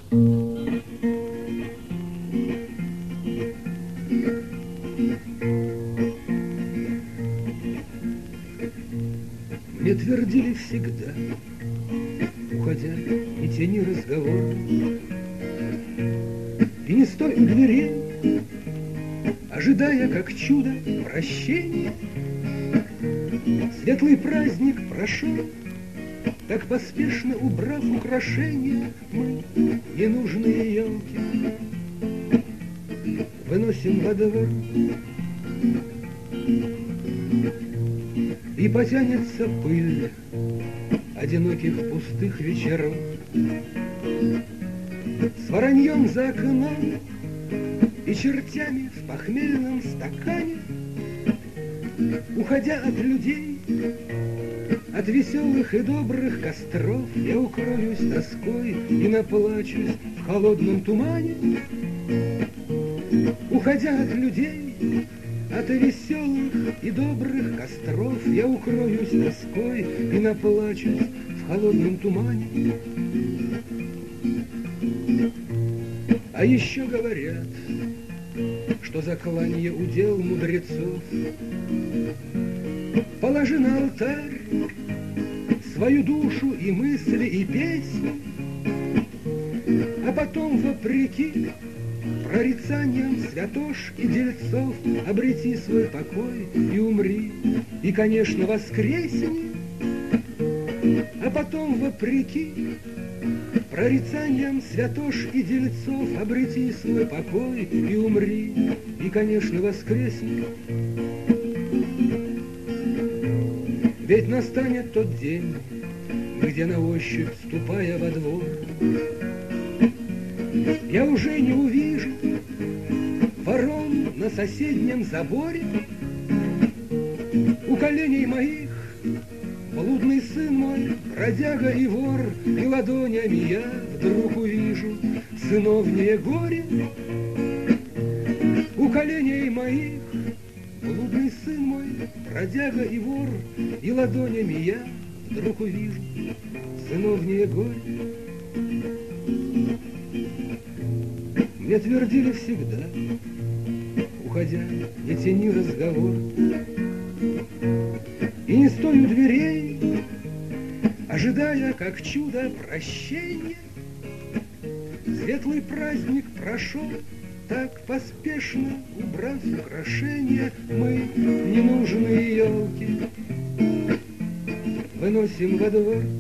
Мне твердили всегда, уходя, не тяни разговор, и не стой у дверей, ожидая, как чудо, прощения. Светлый праздник прошел, так поспешно убрав украшения, мы ненужные елки выносим во двор. И потянется пыль одиноких пустых вечеров с вороньем за окном и чертями в похмельном стакане. Уходя от людей, от веселых и добрых костров, я укроюсь тоской и наплачусь в холодном тумане. Уходя от людей, от веселых и добрых костров, я укроюсь тоской и наплачусь в холодном тумане. А еще говорят, что закланье удел мудрецов. Положи на алтарь свою душу и мысли, и песни, а потом, вопреки прорицаниям святош и дельцов, обрети свой покой и умри, и, конечно, воскресни. А потом, вопреки прорицаниям святош и дельцов, обрети свой покой и умри, и, конечно, воскресни. Ведь настанет тот день, где на ощупь, ступая во двор, я уже не увижу ворон на соседнем заборе. У коленей моих блудный сын мой, бродяга и вор, и ладонями я вдруг увижу сыновнее горе. У коленей моих блудный сын мой, бродяга и вор, и ладонями я вдруг увижу сыновнее горе. Мне твердили всегда, уходя, не тяни разговор, и не стой у дверей, ожидая, как чудо, прощения. Светлый праздник прошел, так поспешно убрав украшения, мы ненужные елки выносим во двор.